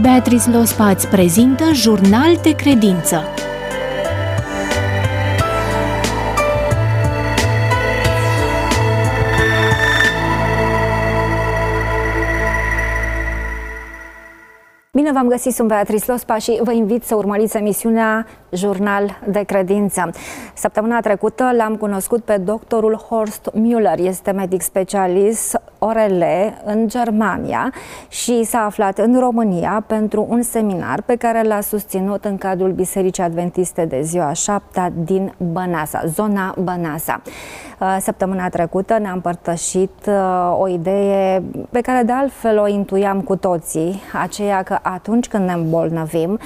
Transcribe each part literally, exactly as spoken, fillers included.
Beatrice Lospa îți prezintă Jurnal de Credință. Bine v-am găsit, sunt Beatrice Lospa și vă invit să urmăriți emisiunea Jurnal de Credință. Săptămâna trecută l-am cunoscut pe doctorul Horst Müller, este medic specialist O R L în Germania și s-a aflat în România pentru un seminar pe care l-a susținut în cadrul Bisericii Adventiste de Ziua Șaptea din Băneasa, zona Băneasa. Săptămâna trecută ne-a împărtășit o idee pe care de altfel o intuiam cu toții, aceea că atunci când ne îmbolnăvim,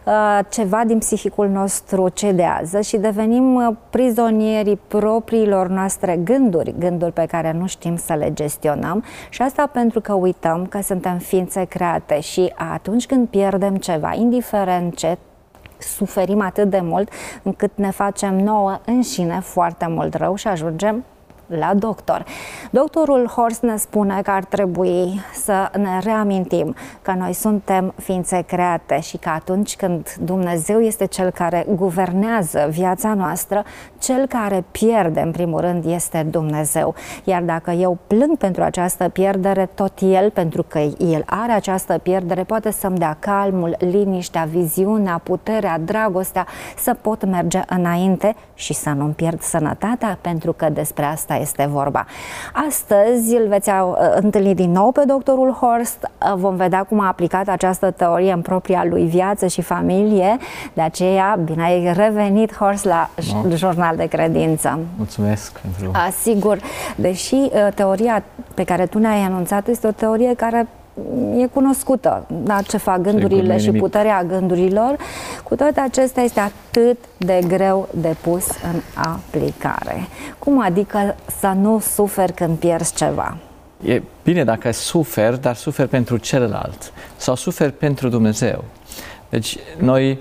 ceva din psihicul nostru cedează și devenim prizonierii propriilor noastre gânduri, gânduri pe care nu știm să le gestionăm, și asta pentru că uităm că suntem ființe create și atunci când pierdem ceva, indiferent ce, suferim atât de mult încât ne facem nouă înșine foarte mult rău și ajungem la doctor. Doctorul Horst ne spune că ar trebui să ne reamintim că noi suntem ființe create și că atunci când Dumnezeu este Cel care guvernează viața noastră, Cel care pierde în primul rând este Dumnezeu. Iar dacă eu plâng pentru această pierdere, tot El, pentru că El are această pierdere, poate să-mi dea calmul, liniștea, viziunea, puterea, dragostea, să pot merge înainte și să nu-mi pierd sănătatea, pentru că despre asta este vorba. Astăzi îl veți întâlni din nou pe doctorul Horst. Vom vedea cum a aplicat această teorie în propria lui viață și familie. De aceea, bine ai revenit, Horst, la no. Jurnal de Credință. Mulțumesc pentru... Sigur, deși teoria pe care tu ne-ai anunțat este o teorie care e cunoscută, da, ce fac gândurile și puterea gândurilor, cu toate acestea este atât de greu de pus în aplicare. Cum adică să nu suferi când pierzi ceva? E bine dacă suferi, dar suferi pentru celălalt sau suferi pentru Dumnezeu. Deci noi,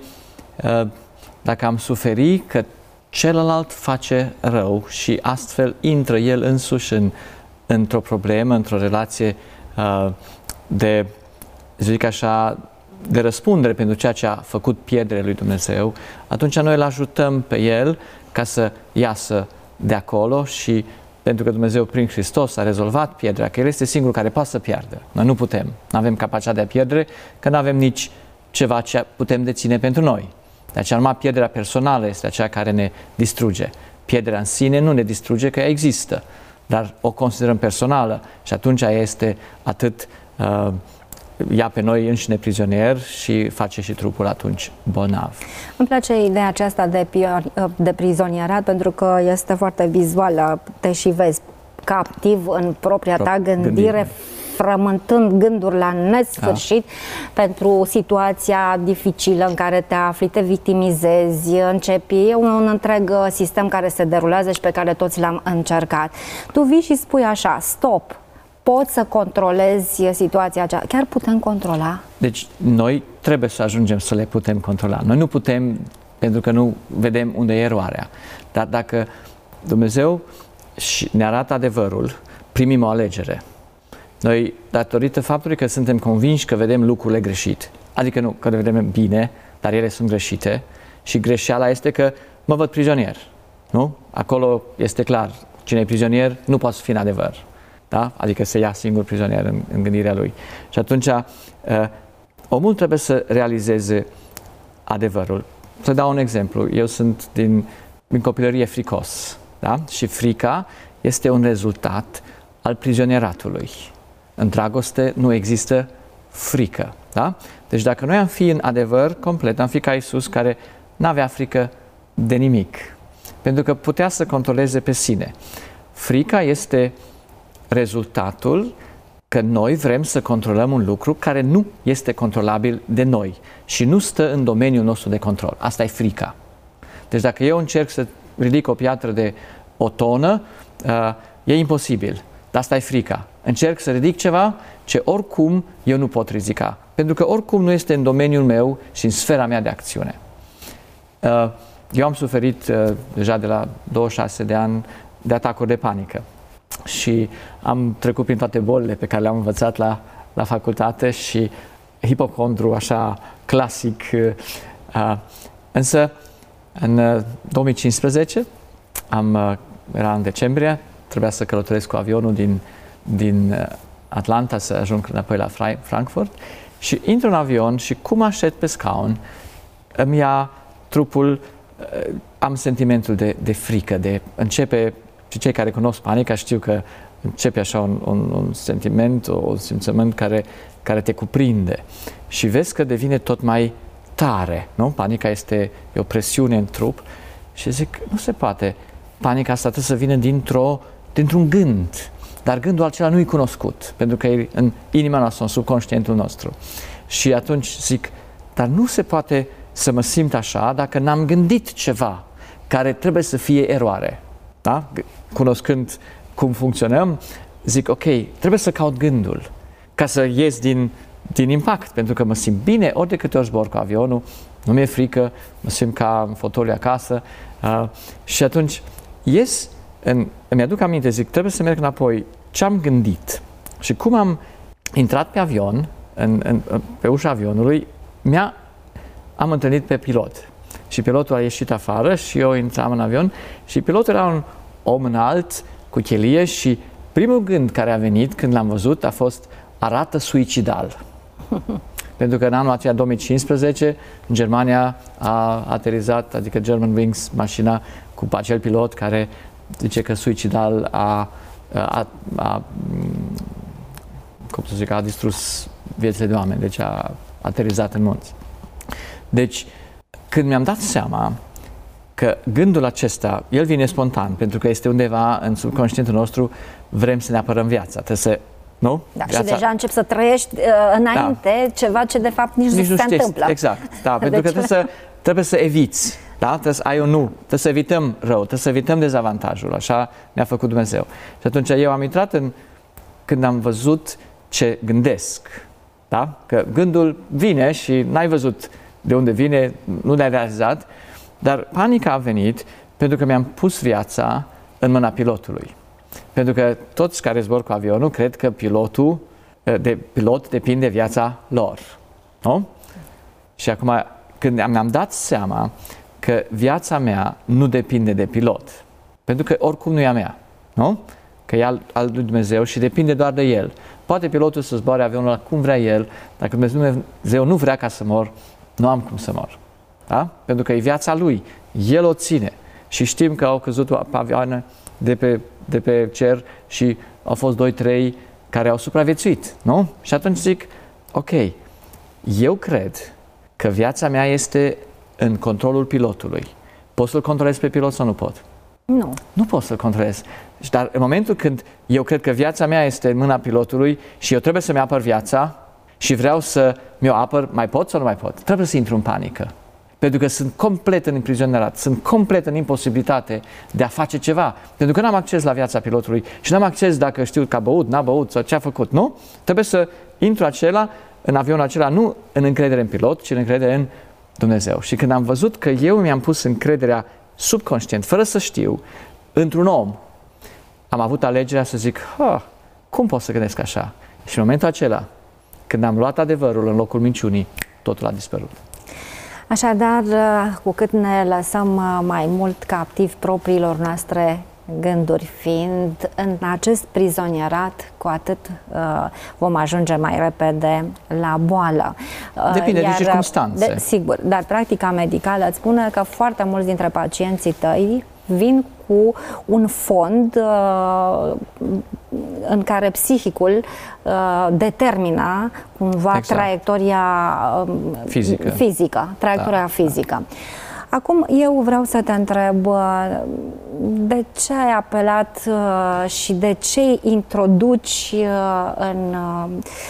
dacă am suferi că celălalt face rău și astfel intră el însuși în, într-o problemă, într-o relație de, zic așa, de răspundere pentru ceea ce a făcut pierderea lui Dumnezeu, atunci noi îl ajutăm pe el ca să iasă de acolo și pentru că Dumnezeu prin Hristos a rezolvat pierderea, că El este singurul care poate să piardă. Noi nu putem, nu avem capacitatea de pierdere, că nu avem nici ceva ce putem deține pentru noi. De aceea numai pierderea personală este aceea care ne distruge. Pierderea în sine nu ne distruge, că ea există, dar o considerăm personală și atunci ea este atât uh, ia pe noi înșine prizonier și face și trupul atunci bolnav. Îmi place ideea aceasta de, de prizonierat pentru că este foarte vizuală, te și vezi captiv în propria ta gândire, gândire. frământând gânduri la nesfârșit, da, pentru situația dificilă în care te afli, te victimizezi, începi, e un întreg sistem care se derulează și pe care toți l-am încercat. Tu vii și spui așa, stop, poți să controlezi situația aceea. Chiar putem controla? Deci noi trebuie să ajungem să le putem controla. Noi nu putem pentru că nu vedem unde e eroarea. Dar dacă Dumnezeu ne arată adevărul, primim o alegere. Noi, datorită faptului că suntem convinși că vedem lucrurile greșit, adică nu că le vedem bine, dar ele sunt greșite, și greșeala este că mă văd prizonier. Nu? Acolo este clar, cine e prizonier nu poate fi în adevăr. Da? Adică se ia singur prizonier în, în gândirea lui. Și atunci uh, omul trebuie să realizeze adevărul. Să dau un exemplu. Eu sunt din, din copilărie fricos. Da? Și frica este un rezultat al prizonieratului. În dragoste nu există frică. Da? Deci dacă noi am fi în adevăr complet, am fi ca Iisus, care n-avea frică de nimic. Pentru că putea să controleze pe sine. Frica este rezultatul că noi vrem să controlăm un lucru care nu este controlabil de noi și nu stă în domeniul nostru de control. Asta e frica. Deci dacă eu încerc să ridic o piatră de o tonă, uh, e imposibil. Dar asta e frica. Încerc să ridic ceva ce oricum eu nu pot ridica. Pentru că oricum nu este în domeniul meu și în sfera mea de acțiune. Uh, eu am suferit uh, deja de la douăzeci și șase de ani de atacuri de panică. Și am trecut prin toate bolile pe care le-am învățat la, la facultate și hipocondru așa clasic. Uh, însă, în uh, două mii cincisprezece, am, uh, era în decembrie, trebuia să călătoresc cu avionul din, din uh, Atlanta să ajung înapoi la Frankfurt și intru în avion și cum așez pe scaun, îmi ia trupul, uh, am sentimentul de, de frică, de începe, și cei care cunosc panica știu că începe așa un, un, un sentiment, un simțământ care, care te cuprinde și vezi că devine tot mai tare, nu? Panica este e o presiune în trup și zic, nu se poate, panica asta trebuie să vină dintr-o, dintr-un gând, dar gândul acela nu-i cunoscut, pentru că e în inima noastră, în subconștientul nostru. Și atunci zic, dar nu se poate să mă simt așa dacă n-am gândit ceva care trebuie să fie eroare. Da? Cunoscând cum funcționăm, zic, ok, trebuie să caut gândul ca să ies din, din impact, pentru că mă simt bine ori de câte ori zbor cu avionul, nu mi-e frică, mă simt ca în fotoliu acasă uh, și atunci ies, în, îmi aduc aminte, zic, trebuie să merg înapoi ce am gândit și cum am intrat pe avion, în, în, pe ușa avionului, mi-a, am întâlnit pe pilot. Și pilotul a ieșit afară și eu intram în avion și pilotul era un om înalt, cu chelie și primul gând care a venit când l-am văzut a fost arată suicidal. Pentru că în anul aceea, două mii cincisprezece, în Germania a aterizat, adică Germanwings, mașina cu acel pilot care zice că suicidal a, a, a, cum să zic, a distrus viețile de oameni, deci a aterizat în munți. Deci, când mi-am dat seama că gândul acesta, el vine spontan, pentru că este undeva în subconștientul nostru, vrem să ne apărăm viața, trebuie să, nu? Da, viața... și deja începi să trăiești uh, înainte da. ceva ce de fapt nici, nici nu se știi, întâmplă. Exact, da, pentru deci... că trebuie să, trebuie să eviți, da? Trebuie să ai un nu, trebuie să evităm rău, trebuie să evităm dezavantajul, așa ne-a făcut Dumnezeu. Și atunci eu am intrat în, când am văzut ce gândesc, da? Că gândul vine și n-ai văzut de unde vine, nu le-ai realizat, dar panica a venit pentru că mi-am pus viața în mâna pilotului. Pentru că toți care zbor cu avionul cred că pilotul, de pilot depinde viața lor. Nu? Și acum, când mi-am dat seama că viața mea nu depinde de pilot, pentru că oricum nu e a mea, nu? Că e al, al lui Dumnezeu și depinde doar de El. Poate pilotul să zboare avionul cum vrea el, dacă Dumnezeu nu vrea ca să mor, nu am cum să mor. Da? Pentru că e viața lui. El o ține. Și știm că au căzut avioane de pe, de pe cer și au fost doi, trei care au supraviețuit. Nu? Și atunci zic, ok, eu cred că viața mea este în controlul pilotului. Pot să-l controlez pe pilot sau nu pot? Nu. Nu pot să-l controlez. Dar în momentul când eu cred că viața mea este în mâna pilotului și eu trebuie să-mi apăr viața și vreau să mi-o apăr, mai pot sau nu mai pot? Trebuie să intru în panică. Pentru că sunt complet în imprizionerat, sunt complet în imposibilitate de a face ceva. Pentru că n-am acces la viața pilotului și n-am acces dacă știu că a băut, n-a băut sau ce a făcut, nu? Trebuie să intru acela, în avionul acela, nu în încredere în pilot, ci în încredere în Dumnezeu. Și când am văzut că eu mi-am pus încrederea subconștient, fără să știu, într-un om, am avut alegerea să zic, ha, cum pot să gândesc așa? Și în momentul acela, când am luat adevărul în locul minciunii, totul a dispărut. Așadar, cu cât ne lăsăm mai mult captivi propriilor noastre gânduri, fiind în acest prizonierat, cu atât uh, vom ajunge mai repede la boală. Depinde Iar, de circumstanțe. De, sigur, dar practica medicală îți spune că foarte mulți dintre pacienții tăi vin cu un fond uh, în care psihicul uh, determină cumva exact. traiectoria uh, fizică. fizică, traiectoria da. fizică. Acum eu vreau să te întreb de ce ai apelat uh, și de ce introduci uh, în, uh,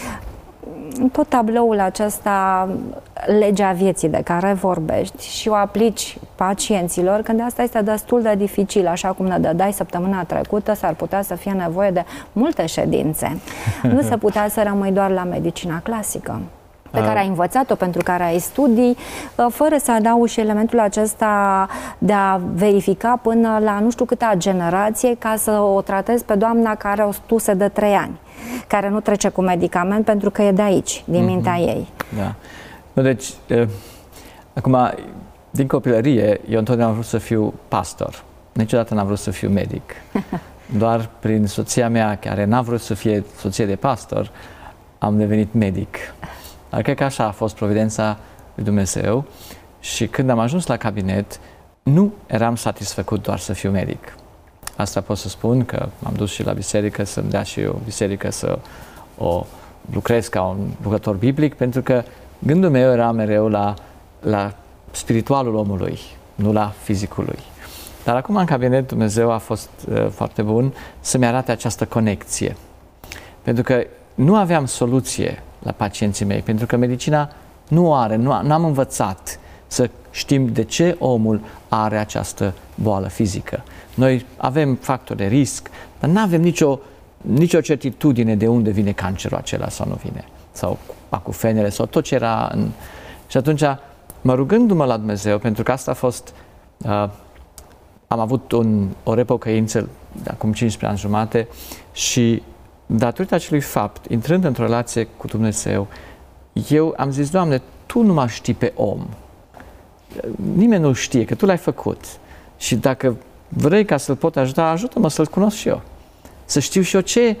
în tot tabloul acesta legea vieții de care vorbești și o aplici pacienților, când asta este destul de dificil, așa cum ne dădeai săptămâna trecută, s-ar putea să fie nevoie de multe ședințe. Nu se putea să rămâi doar la medicina clasică, pe care ai învățat-o, pentru care ai studii, fără să adaugi și elementul acesta de a verifica până la nu știu câta generație ca să o tratezi pe doamna care o stuse de trei ani, care nu trece cu medicament pentru că e de aici, din mintea mm-hmm. ei. Da. Nu, deci, uh, acum, din copilărie, eu întotdeauna am vrut să fiu pastor. Niciodată n-am vrut să fiu medic. Doar prin soția mea, care n-a vrut să fie soție de pastor, am devenit medic. Dar cred că așa a fost providența lui Dumnezeu și când am ajuns la cabinet, nu eram satisfăcut doar să fiu medic. Asta pot să spun, că m-am dus și la biserică să-mi dea și eu biserică să o lucrez ca un lucrător biblic, pentru că gândul meu era mereu la, la spiritualul omului, nu la fizicul lui. Dar acum în cabinet Dumnezeu a fost uh, foarte bun să-mi arate această conexie. Pentru că nu aveam soluție la pacienții mei, pentru că medicina nu are, nu, nu am învățat să știm de ce omul are această boală fizică. Noi avem factori de risc, dar nu avem nicio, nicio certitudine de unde vine cancerul acela sau nu vine, sau acufenele, sau tot ce era în... Și atunci, mă rugându-mă la Dumnezeu, pentru că asta a fost... Uh, am avut un, o repocăință de acum cincisprezece ani jumate și datorită acelui fapt, intrând într-o relație cu Dumnezeu, eu am zis, Doamne, Tu nu mă știi pe om. Nimeni nu știe, că Tu l-ai făcut. Și dacă vrei ca să-L pot ajuta, ajută-mă să-L cunosc și eu. Să știu și eu ce,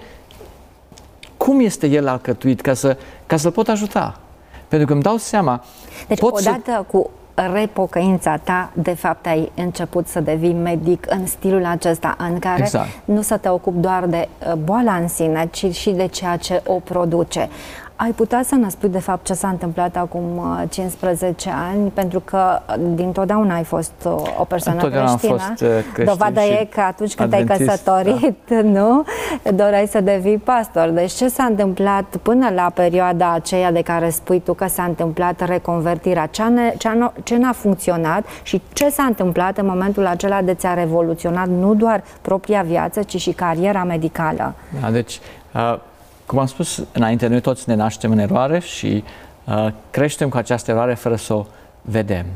cum este El alcătuit, ca, să, ca să-L pot ajuta. Pentru că îmi dau seama... Deci, pot odată să... cu repocăința ta, de fapt ai început să devii medic în stilul acesta în care exact. Nu să te ocupi doar de boala în sine, ci și de ceea ce o produce. Ai putea să ne spui de fapt ce s-a întâmplat acum cincisprezece ani, pentru că dintotdeauna ai fost o persoană întotdeauna creștină. Am fost creștin. Dovada e că atunci când te-ai căsătorit, da. Nu, doreai să devii pastor. Deci ce s-a întâmplat până la perioada aceea de care spui tu că s-a întâmplat reconvertirea? Ce n-a funcționat și ce s-a întâmplat în momentul acela de ți-a revoluționat nu doar propria viață, ci și cariera medicală? Da, deci... Uh... Cum am spus înainte, noi toți ne naștem în eroare și uh, creștem cu această eroare fără să o vedem.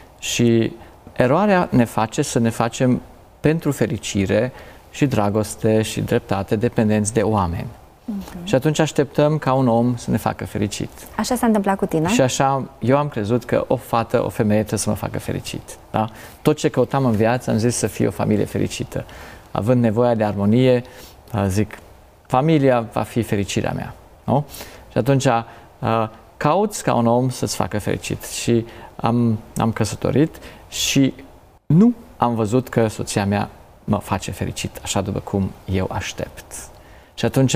Și eroarea ne face să ne facem pentru fericire și dragoste și dreptate dependenți de oameni. Uh-huh. Și atunci așteptăm ca un om să ne facă fericit. Așa s-a întâmplat cu tine? Și așa eu am crezut că o fată, o femeie trebuie să mă facă fericit. Da? Tot ce căutam în viață am zis să fie o familie fericită. Având nevoia de armonie, zic, familia va fi fericirea mea. Nu? Și atunci uh, cauți ca un om să-ți facă fericit. Și am, am căsătorit și nu am văzut că soția mea mă face fericit, așa după cum eu aștept. Și atunci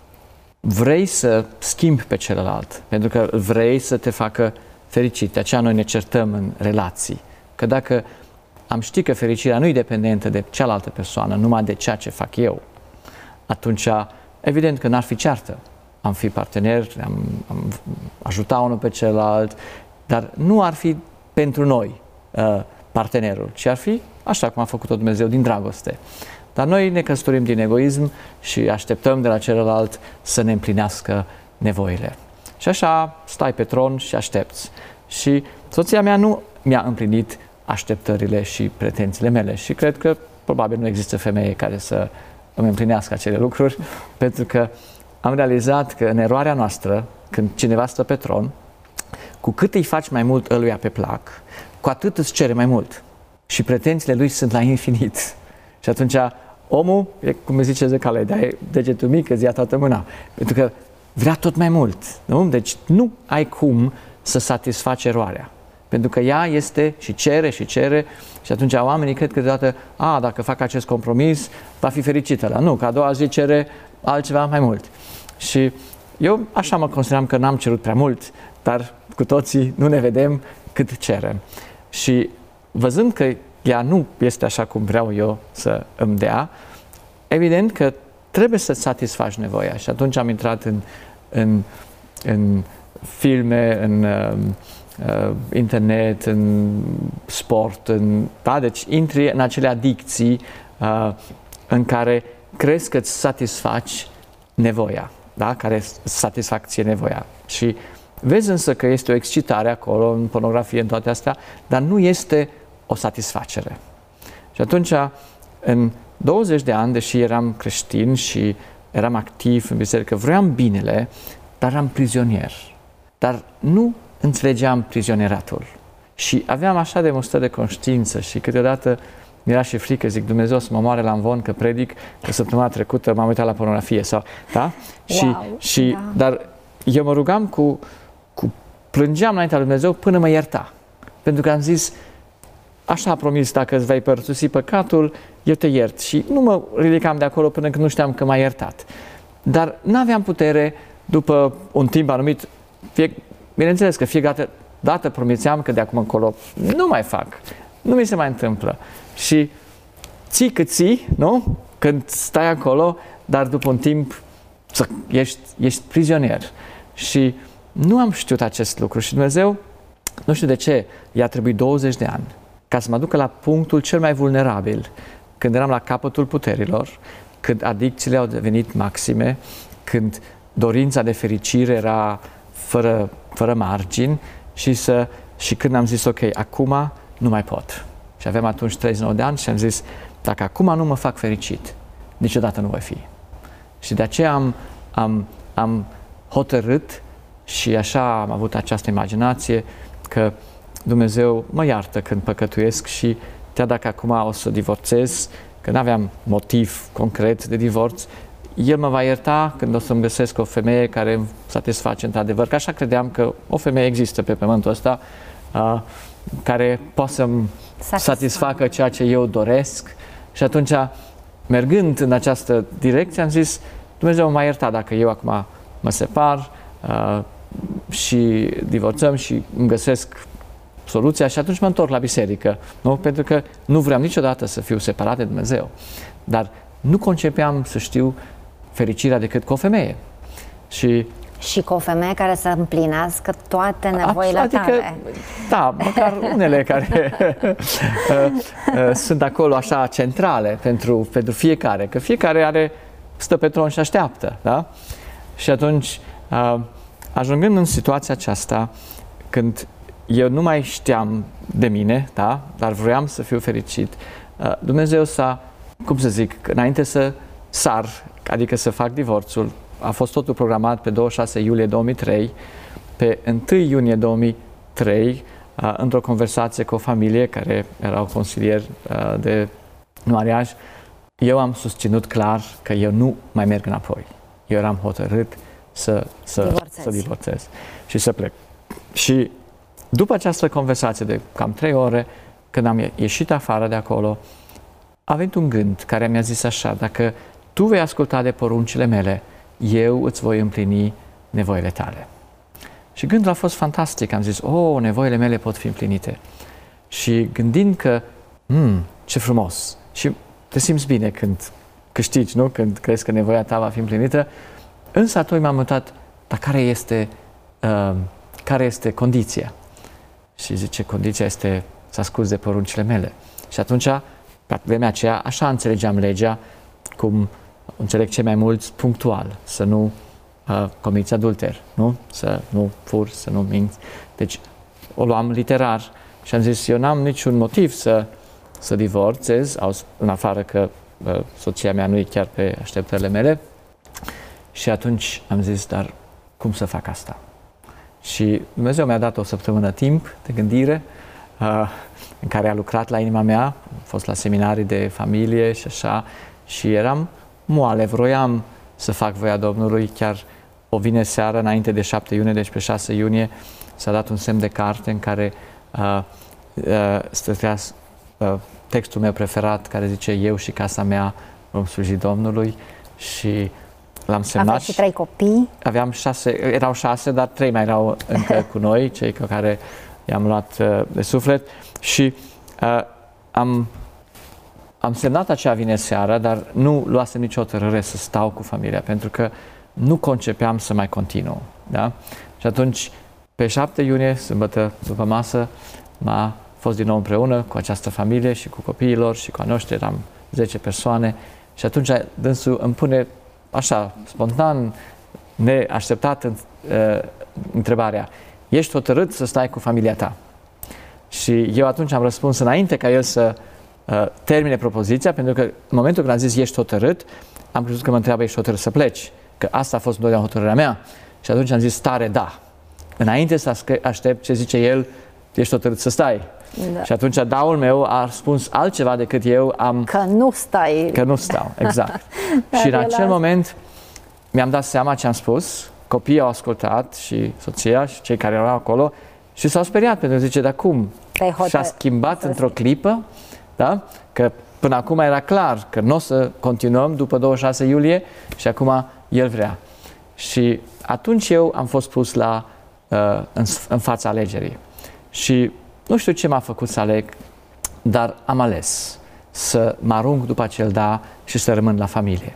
vrei să schimbi pe celălalt, pentru că vrei să te facă fericit. De aceea noi ne certăm în relații. Că dacă am ști că fericirea nu e dependentă de cealaltă persoană, numai de ceea ce fac eu, atunci evident că n-ar fi ceartă. Am fi parteneri, am, am ajuta unul pe celălalt, dar nu ar fi pentru noi uh, partenerul, ci ar fi așa cum a făcut-o Dumnezeu, din dragoste. Dar noi ne căsătorim din egoism și așteptăm de la celălalt să ne împlinească nevoile. Și așa stai pe tron și aștepți. Și soția mea nu mi-a împlinit așteptările și pretențiile mele și cred că probabil nu există femeie care să îmi împlinească acele lucruri, pentru că am realizat că în eroarea noastră, când cineva stă pe tron, cu cât îi faci mai mult ăluia pe plac, cu atât îți cere mai mult. Și pretențiile lui sunt la infinit. Și atunci omul, e cum zice Zecale, dai degetul mic, îți ia toată mâna. Pentru că vrea tot mai mult. Nu? Deci nu ai cum să satisfaci eroarea. Pentru că ea este și cere și cere și atunci oamenii cred că deodată, a, dacă fac acest compromis, va fi fericită. Dar nu, că a doua zi cere altceva mai mult. Și eu așa mă consideram că n-am cerut prea mult, dar cu toții nu ne vedem cât cerem. Și văzând că ea nu este așa cum vreau eu să îmi dea, evident că trebuie să satisfaci nevoia. Și atunci am intrat în, în, în filme, în uh, internet, în sport, în, da? Deci intri în acele adicții uh, în care crezi că îți satisfaci nevoia, da? Care satisfac ție nevoia. Și vezi însă că este o excitare acolo, în pornografie, în toate astea, dar nu este o satisfacere. Și atunci, în douăzeci de ani, deși eram creștin și eram activ în biserică, vreau binele, dar eram prizonier. dar nu înțelegeam prizonieratul. Și aveam așa de multă de conștiință și câteodată mi-era și frică, zic, Dumnezeu să mă moare la învon că predic, că săptămâna trecută m-am uitat la pornografie sau, da? Wow, și, și, da. Dar eu mă rugam cu, cu plângeam înaintea lui Dumnezeu până mă ierta. Pentru că am zis, așa a promis, dacă îți vei părăsi păcatul, eu te iert. Și nu mă ridicam de acolo până când nu știam că m-a iertat. Dar n-aveam putere, după un timp anumit, fie, bineînțeles că fiecare dată promițeam că de acum încolo nu mai fac, nu mi se mai întâmplă. Și ții cât ții, nu? Când stai acolo, dar după un timp ești, ești prizonier. Și nu am știut acest lucru și Dumnezeu, nu știu de ce, i-a trebuit douăzeci de ani ca să mă ducă la punctul cel mai vulnerabil, când eram la capătul puterilor, când adicțiile au devenit maxime, când dorința de fericire era fără, fără margini și, să, și când am zis, ok, acum nu mai pot. Și aveam atunci treizeci și nouă de ani și am zis, dacă acum nu mă fac fericit, niciodată nu voi fi. Și de aceea am, am, am hotărât și așa am avut această imaginație că Dumnezeu mă iartă când păcătuiesc și chiar dacă acum o să divorțez, că nu aveam motiv concret de divorț, El mă va ierta când o să-mi găsesc o femeie care îmi satisface într-adevăr, că așa credeam că o femeie există pe pământul ăsta, uh, care poate să-mi satisfacă ceea ce eu doresc. Și atunci, mergând în această direcție, am zis, Dumnezeu mă va ierta dacă eu acum mă separ uh, și divorțăm și îmi găsesc soluția și atunci mă întorc la biserică, nu? Pentru că nu vreau niciodată să fiu separat de Dumnezeu. Dar nu concepeam să știu fericirea decât cu o femeie. Și Și cu o femeie care să împlinească toate nevoile adică, tale. Da, măcar unele care sunt acolo așa centrale pentru, pentru fiecare, că fiecare are, stă pe tron și așteaptă, da? Și atunci, ajungând în situația aceasta, când eu nu mai știam de mine, da? Dar vroiam să fiu fericit, Dumnezeu s-a, cum să zic, înainte să sar, adică să fac divorțul, a fost totul programat pe douăzeci și șase iulie două mii trei, pe întâi iunie două mii trei, într-o conversație cu o familie care erau consilieri de mariaj, eu am susținut clar că eu nu mai merg înapoi. Eu eram hotărât să, să, să divorțez și să plec. Și după această conversație de cam trei ore, când am ieșit afară de acolo, a venit un gând care mi-a zis așa, dacă tu vei asculta de poruncile mele, eu îți voi împlini nevoile tale. Și gândul a fost fantastic. Am zis, oh, nevoile mele pot fi împlinite. Și gândind că, hmm, ce frumos. Și te simți bine când câștigi, nu? Când crezi că nevoia ta va fi împlinită. Însă atunci m-am uitat, dar care este, uh, care este condiția? Și zice, condiția este să asculți de poruncile mele. Și atunci, pe vremea aceea, așa înțelegeam legea, cum înțeleg cei mai mulți punctual, să nu uh, comiți adulter, nu? Să nu furi, să nu minți. Deci o luam literar și am zis, eu n-am niciun motiv să, să divorțez, în afară că uh, soția mea nu e chiar pe așteptările mele. Și atunci am zis, dar cum să fac asta? Și Dumnezeu mi-a dat o săptămână timp de gândire, uh, în care a lucrat la inima mea, am fost la seminarii de familie și așa, și eram moale, vroiam să fac voia Domnului. Chiar o vineri seară, înainte de șapte iunie, deci pe șase iunie, s-a dat un semn de carte în care uh, uh, stătea uh, textul meu preferat, care zice, eu și casa mea vom sluji Domnului, și l-am semnat. Aveai și trei copii? Aveam șase, erau șase, dar trei mai erau încă cu noi, cei cu care i-am luat uh, de suflet, și uh, am Am semnat acea vineri seara, dar nu luasem nicio hotărâre să stau cu familia, pentru că nu concepeam să mai continuu. Da? Și atunci, pe șapte iunie, sâmbătă după masă, m-a fost din nou împreună cu această familie și cu copiilor și cu a noștri, eram zece persoane, și atunci dânsul îmi pune așa, spontan, neașteptat, uh, întrebarea, ești hotărât să stai cu familia ta? Și eu atunci am răspuns înainte ca el să Uh, termine propoziția, pentru că în momentul când am zis ești hotărât, am crezut că mă întreabă ești hotărât să pleci, că asta a fost întotdeauna hotărârea mea, și atunci am zis tare da, înainte să aștept ce zice el, ești hotărât să stai. Da. Și atunci daul meu a spus altceva decât eu am... Că nu stai. Că nu stau, exact. Și în acel moment mi-am dat seama ce am spus, copiii au ascultat și soția și cei care erau acolo și s-au speriat pentru că zice, dar cum? Și a schimbat într-o clipă, da? Că până acum era clar că nu o să continuăm după douăzeci și șase iulie și acum el vrea. Și atunci eu am fost pus la, uh, în, în fața alegerii. Și nu știu ce m-a făcut să aleg, dar am ales să mă arunc după acel da și să rămân la familie.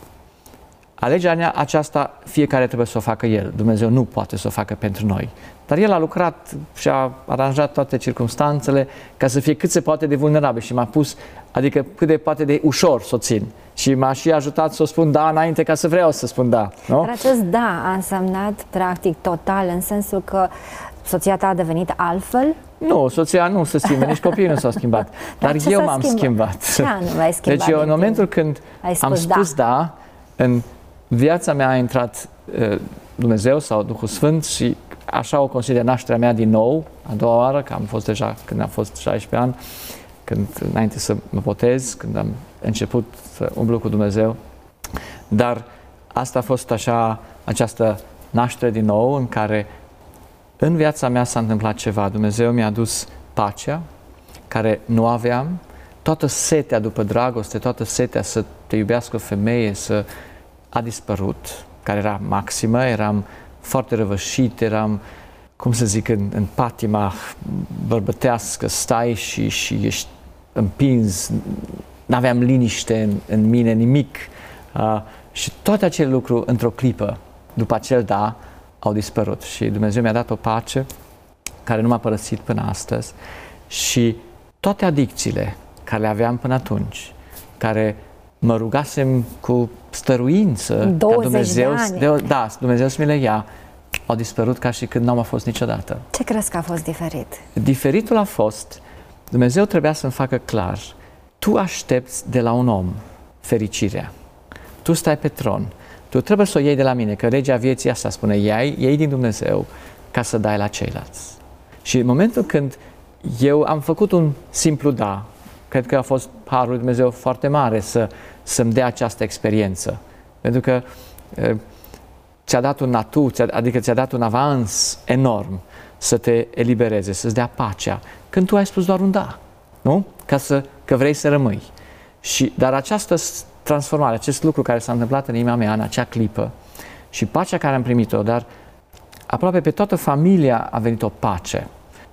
Alegerea aceasta fiecare trebuie să o facă el. Dumnezeu nu poate să o facă pentru noi. Dar el a lucrat și a aranjat toate circumstanțele ca să fie cât se poate de vulnerabil și m-a pus, adică cât de poate de ușor să o țin. Și m-a și ajutat să o spun da înainte ca să vreau să spun da. Nu? Dar acest da a însemnat practic total în sensul că soția ta a devenit altfel? Nu, soția nu se schimbă, nici copiii nu s-au schimbat. Dar, dar eu m-am schimbat. Ce anume ai schimbat? Deci eu în momentul când am spus da, da în viața mea a intrat uh, Dumnezeu sau Duhul Sfânt și așa o consider nașterea mea din nou, a doua oară, că am fost deja când am fost șaisprezece ani, când, înainte să mă botez, când am început să umblu cu Dumnezeu. Dar asta a fost așa, această naștere din nou în care în viața mea s-a întâmplat ceva. Dumnezeu mi-a adus pacea care nu aveam, toată setea după dragoste, toată setea să te iubească o femeie, să a dispărut, care era maximă, eram foarte răvășit, eram, cum să zic, în, în patima bărbătească, stai și, și ești împins, n-aveam liniște în, în mine, nimic. Uh, și toate acele lucruri, într-o clipă, după acel da, au dispărut. Și Dumnezeu mi-a dat o pace care nu m-a părăsit până astăzi și toate adicțiile care le aveam până atunci, care mă rugasem cu stăruință ca Dumnezeu, de ani. Da, Dumnezeu să mi le ia, au dispărut ca și când n-au mai fost niciodată. Ce crezi că a fost diferit? Diferitul a fost, Dumnezeu trebuia să-mi facă clar, tu aștepți de la un om fericirea, tu stai pe tron, tu trebuie să o iei de la mine, că legea vieții asta spune, iei, iei din Dumnezeu ca să dai la ceilalți. Și în momentul când eu am făcut un simplu da, cred că a fost harul lui Dumnezeu foarte mare să, să-mi dea această experiență. Pentru că e, ți-a dat un natu, adică ți-a dat un avans enorm să te elibereze, să-ți dea pacea. Când tu ai spus doar un da, nu? Ca să, că vrei să rămâi. Și, dar această transformare, acest lucru care s-a întâmplat în inima mea în acea clipă și pacea care am primit-o, dar aproape pe toată familia a venit o pace.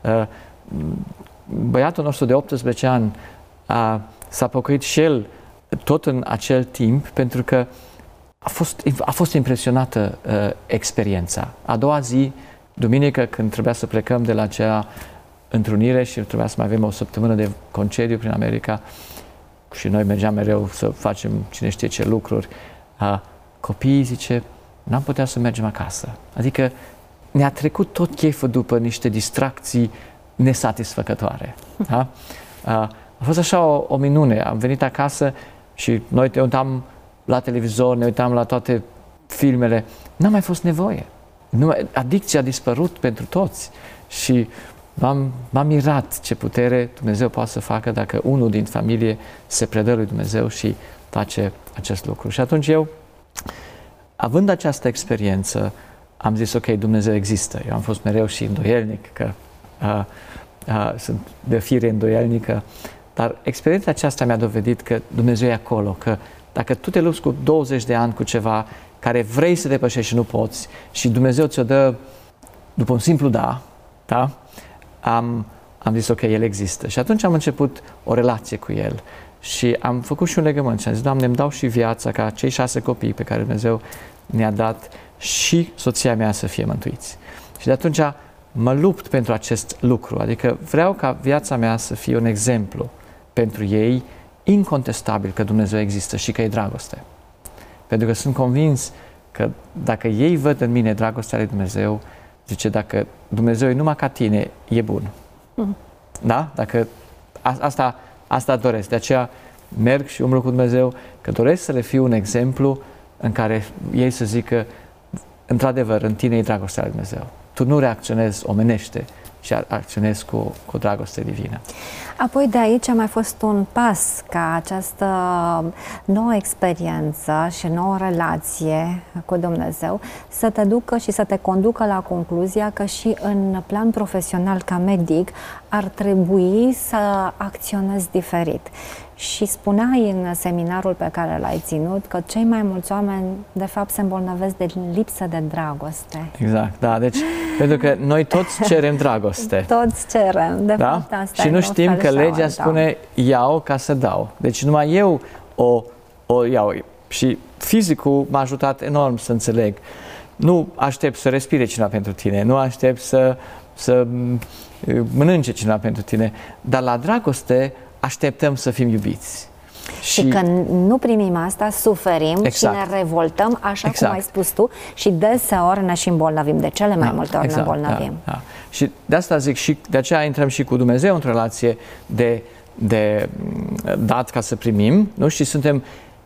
Băiatul nostru de optsprezece ani a, s-a pocăit și el tot în acel timp pentru că a fost, a fost impresionată uh, experiența. A doua zi, duminică, când trebuia să plecăm de la acea întrunire și trebuia să mai avem o săptămână de concediu prin America și noi mergeam mereu să facem cine știe ce lucruri, uh, copiii, zice, n-am putea să mergem acasă. Adică ne-a trecut tot cheful după niște distracții nesatisfăcătoare. Da? Uh, a fost așa o, o minune. Am venit acasă și noi te uitam la televizor, ne uitam la toate filmele. N-a mai fost nevoie. Nu, adicția a dispărut pentru toți. Și m-am, m-am mirat ce putere Dumnezeu poate să facă dacă unul din familie se predă lui Dumnezeu și face acest lucru. Și atunci eu, având această experiență, am zis, ok, Dumnezeu există. Eu am fost mereu și îndoielnic, că uh, uh, sunt de fire îndoielnică, dar experiența aceasta mi-a dovedit că Dumnezeu e acolo, că dacă tu te lupți cu douăzeci de ani cu ceva care vrei să depășești și nu poți și Dumnezeu ți-o dă după un simplu da, da? Am, am zis, ok, El există. Și atunci am început o relație cu El și am făcut și un legământ și am zis, Doamne, îmi dau și viața ca cei șase copii pe care Dumnezeu ne-a dat și soția mea să fie mântuiți. Și de atunci mă lupt pentru acest lucru, adică vreau ca viața mea să fie un exemplu pentru ei, incontestabil că Dumnezeu există și că e dragoste. Pentru că sunt convins că dacă ei văd în mine dragostea lui Dumnezeu, zice, dacă Dumnezeu e numai ca tine, e bun. Mm. Da? Dacă a, asta, asta doresc. De aceea merg și umblu cu Dumnezeu, că doresc să le fiu un exemplu în care ei să zică, într-adevăr, în tine e dragostea lui Dumnezeu. tu nu reacționezi omenește, ci acționezi cu, cu dragoste divină. Apoi de aici a mai fost un pas ca această nouă experiență și nouă relație cu Dumnezeu să te ducă și să te conducă la concluzia că și în plan profesional ca medic ar trebui să acționezi diferit. Și spuneai în seminarul pe care l-ai ținut că cei mai mulți oameni de fapt se îmbolnăvesc de lipsă de dragoste. Exact, da, deci pentru că noi toți cerem dragoste. Toți cerem, de da? fapt asta. Și nu știm că legea spune iau ca să dau. Deci numai eu o, o iau. Și fizicul m-a ajutat enorm să înțeleg. Nu aștept să respire cineva pentru tine, nu aștept să, să mănânce cineva pentru tine, dar la dragoste așteptăm să fim iubiți. Și, și când nu primim asta, suferim exact. și ne revoltăm, așa exact. cum ai spus tu, și deseori ne și îmbolnăvim. De cele mai da, multe ori exact, ne îmbolnăvim. Da, da. Și de asta zic, și de aceea intrăm și cu Dumnezeu într-o relație de, de dat ca să primim, nu? Și suntem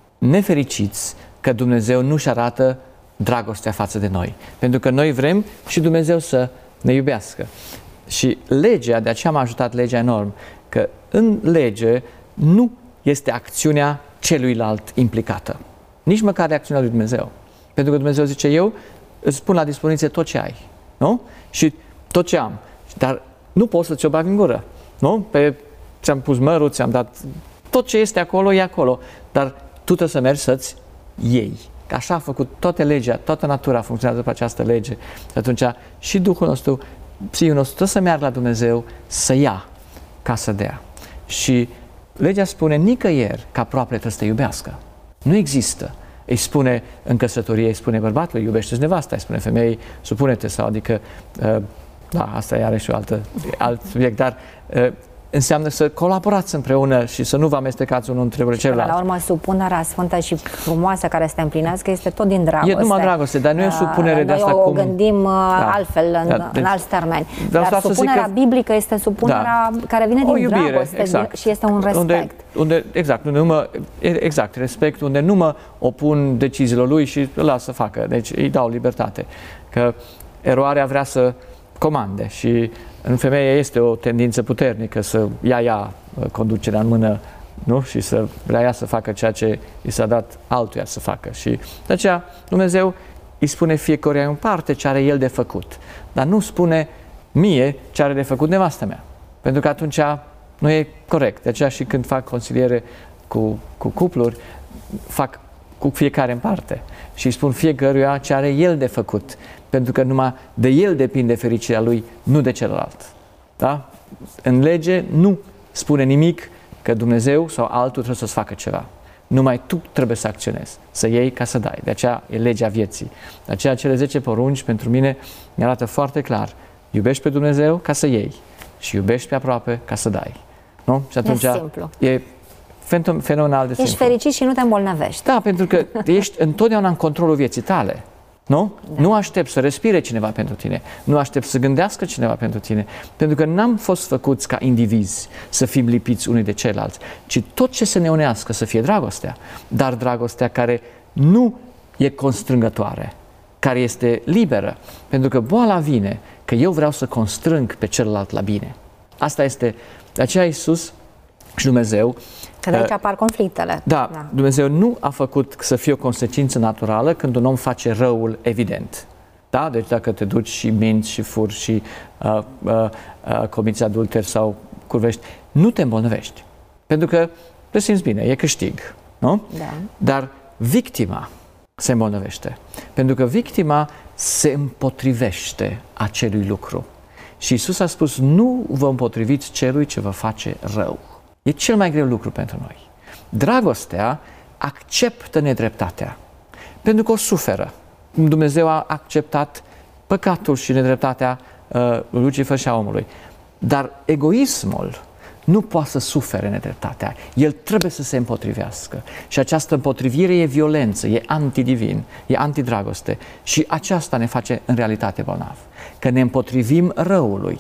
nefericiți că Dumnezeu nu-și arată dragostea față de noi. Pentru că noi vrem și Dumnezeu să ne iubească. Și legea, de aceea m-a ajutat legea enorm, că în lege nu este acțiunea celuilalt implicată. Nici măcar de acțiunea lui Dumnezeu. Pentru că Dumnezeu zice, eu îți pun la dispoziție tot ce ai. Nu? Și tot ce am. Dar nu poți să-ți o bagi în gură. Nu? Pe, ți-am pus mărul, ți-am dat... Tot ce este acolo, e acolo. Dar tu trebuie să mergi să-ți iei. Că așa a făcut toată legea, toată natura funcționează pe această lege. Și atunci și Duhul nostru, Psiul nostru, trebuie să meargă la Dumnezeu să ia ca să dea. Și legea spune nicăieri că aproapele trebuie să te iubească. Nu există. Îi spune în căsătorie, îi spune bărbatului, iubește-ți nevasta, îi spune femeii, supune-te sau, adică, uh, da, asta e iarăși o altă, alt subiect, dar uh, înseamnă să colaborați împreună și să nu vă amestecați unul între celălalt. La urmă, supunerea sfântă și frumoasă care să te împlinească este tot din dragoste. E numai dragoste, dar nu e o supunere uh, de asta cum... cum... Noi o gândim da. altfel, în, da, deci, în alți termeni. Dar, dar supunerea că... biblică este supunerea da. care vine din iubire, dragoste exact. și este un respect. Unde, unde, exact, unde nu mă, exact, respect, unde nu mă opun deciziilor lui și îl las să facă. Deci îi dau libertate. Că eroarea vrea să comande și în femeie este o tendință puternică să ia ea conducerea în mână, nu? Și să vrea ea să facă ceea ce i s-a dat altuia să facă. Și de aceea Dumnezeu îi spune fiecare în parte ce are el de făcut, dar nu spune mie ce are de făcut nevastă mea. Pentru că atunci nu e corect. De aceea și când fac consiliere cu, cu cupluri, fac cu fiecare în parte și îi spun fiecăruia ce are el de făcut. Pentru că numai de el depinde fericirea lui, nu de celălalt. Da? În lege nu spune nimic că Dumnezeu sau altul trebuie să-ți facă ceva. Numai tu trebuie să acționezi, să iei ca să dai. De aceea e legea vieții. De aceea cele zece porunci pentru mine mi arată foarte clar. Iubești pe Dumnezeu ca să iei și iubești pe aproape ca să dai. Nu? Și atunci e simplu. E fenomenal de simplu. Ești fericit și nu te îmbolnăvești. Da, pentru că ești întotdeauna în controlul vieții tale. Nu? Da. Nu aștept să respire cineva pentru tine. Nu aștept să gândească cineva pentru tine. Pentru că n-am fost făcuți ca indivizi să fim lipiți unii de ceilalți, ci tot ce să ne unească să fie dragostea. Dar dragostea care nu e constrângătoare, care este liberă. Pentru că boala vine că eu vreau să constrâng pe celălalt la bine. Asta este, de aceea Iisus și Dumnezeu... Că de aici apar conflictele. Da, da, Dumnezeu nu a făcut să fie o consecință naturală când un om face răul evident. Da? Deci dacă te duci și minți și furi și uh, uh, uh, comiți adulter sau curvești, nu te îmbolnăvești. Pentru că te simți bine, e câștig. Nu? Da. Dar victima se îmbolnăvește. Pentru că victima se împotrivește acelui lucru. Și Iisus a spus, nu vă împotriviți celui ce vă face rău. E cel mai greu lucru pentru noi. Dragostea acceptă nedreptatea, pentru că o suferă. Dumnezeu a acceptat păcatul și nedreptatea uh, lui Lucifer și a omului. Dar egoismul nu poate să sufere nedreptatea. El trebuie să se împotrivească. Și această împotrivire e violență, e antidivin, e antidragoste. Și aceasta ne face în realitate bolnav. Că ne împotrivim răului.